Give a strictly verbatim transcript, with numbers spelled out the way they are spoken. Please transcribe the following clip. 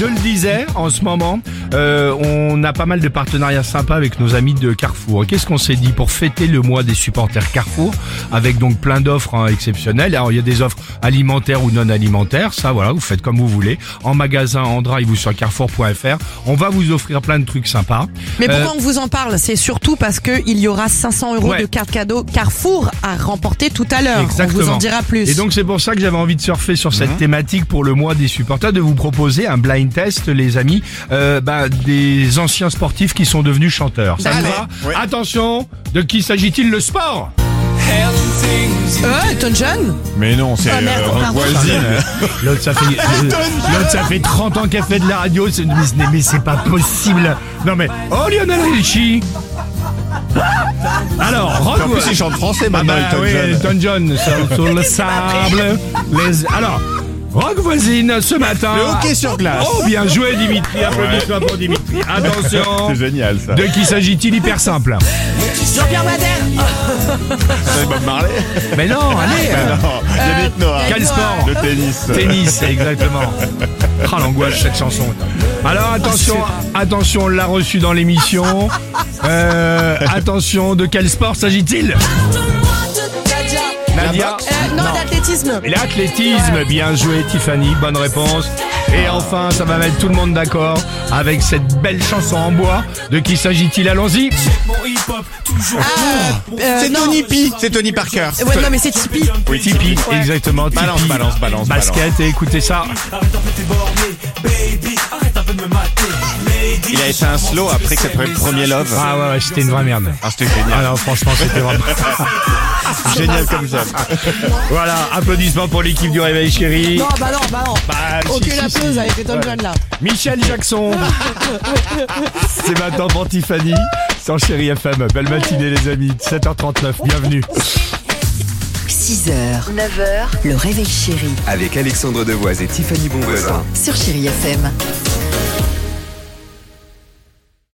je le disais, en ce moment, euh, on a pas mal de partenariats sympas avec nos amis de Carrefour. Qu'est-ce qu'on s'est dit pour fêter le mois des supporters Carrefour, avec donc plein d'offres hein, exceptionnelles. Alors il y a des offres alimentaires ou non alimentaires, ça voilà, vous faites comme vous voulez. En magasin, en drive ou sur carrefour point f r, on va vous offrir plein de trucs sympas. Mais pourquoi Euh, on vous en parle? C'est surtout parce que il y aura cinq cents euros Ouais. de cartes cadeaux Carrefour à remporter tout à l'heure. Exactement. On vous en dira plus. Et donc c'est pour ça que j'avais envie de surfer sur cette thématique pour le mois des supporters, de vous proposer un blind test, les amis, euh, bah, des anciens sportifs qui sont devenus chanteurs. Ça vous va? Oui. Attention, de qui s'agit-il? Le sport. Euh, Elton John? Mais non, c'est Ah, merde, euh, pardon. voisine. L'autre ça fait l'autre ça fait trente ans qu'elle fait de la radio, c'est- mais, mais c'est pas possible. Non mais oh Lionel Richie. Alors, En Rock- plus, il chante français Ah maintenant, bah Elton oui, John. Elton John sur, sur le sable. Les... Alors, Rock voisine ce matin. Le hockey sur glace. Oh bien joué Dimitri, applaudissements pour Dimitri. Attention. C'est génial ça. De qui s'agit-il? Hyper simple. Jean-Pierre Madère? C'est Bob Marley. Mais non, allez. Non, Yannick Noah. Quel sport? Le tennis. Tennis, exactement. Ah l'angoisse cette chanson. Alors attention, attention, on l'a reçu dans l'émission. Euh, attention, de quel sport s'agit-il? Nadia. Euh, non, d'athlétisme. L'athlétisme, bien joué Tiffany, bonne réponse. Et enfin, ça va mettre tout le monde d'accord avec cette belle chanson en bois. De qui s'agit-il? Allons-y. Ah, euh, C'est non. Tony P. C'est Tony Parker. Ouais, non, mais c'est Tipeee. Oui, Tipeee, exactement. Tipeee. Balance, balance, balance, Basket, et écoutez ça. Il a été un slow après que c'était le premier love. Ah ouais, ouais, c'était une vraie merde. Ah, c'était Ah génial. non, franchement, c'était vraiment... Génial comme ça. Voilà, applaudissements pour l'équipe du Réveil Chéri. Non, bah non, bah non. Bah, si, Aucune si, applause si. avec Elton John là. Michel Jackson. C'est maintenant pour Tiffany sur Chéri F M. Belle matinée les amis, sept heures trente-neuf, bienvenue. six heures, neuf heures, le réveil chéri Avec Alexandre Devoise et Tiffany Bonvoisin. sur Chéri F M.